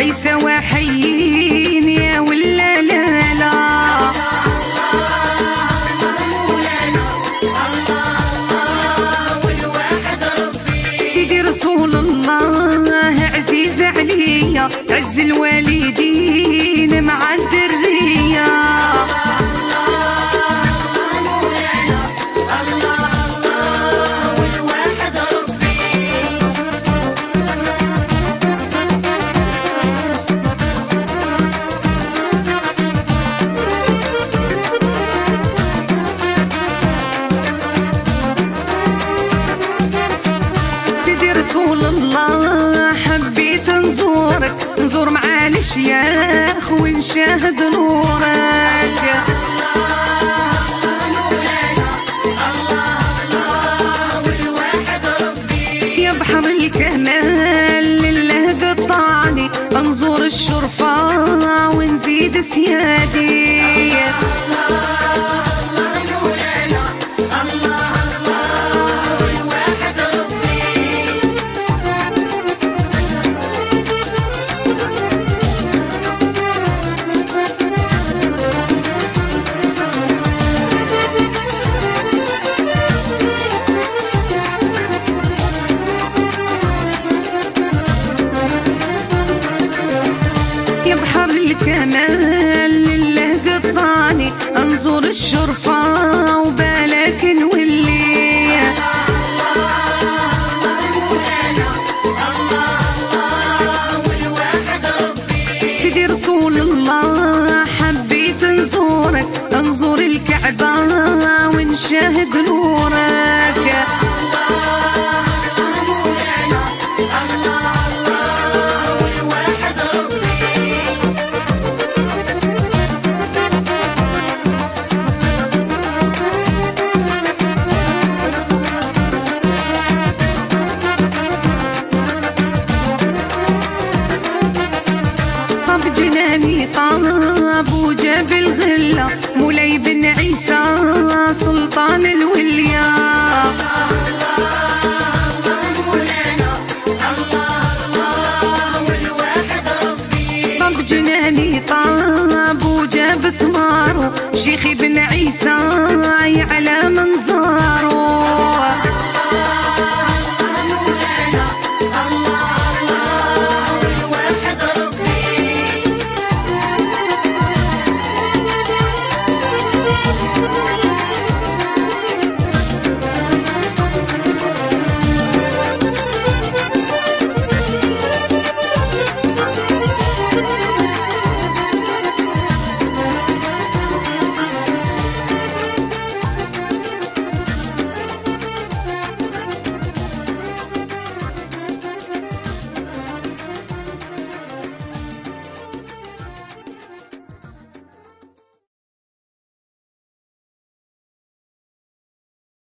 عيسى وحيين يا ولا لا لا. سيدي رسول الله عزيز عليا، عز الوالدين مع الذرية. رسول الله حبيت نزورك، نزور معالي الشياخ ونشاهد نورك. يا بحر الكمال لله قطعني، انظر الشرفة ونزيد سيادي. يا بحر الكمال لله قطعني، انظر الشرفة وبالك نولي. سيدي رسول الله حبيت نزورك، انظر الكعبة ونشاهد نورك. جناني طاب وجاب الغلة، مولاي بن عيسى سلطان الوليا. طاب جناني طاب وجاب ثماره، شيخي بن عيسى يعلى منظاره.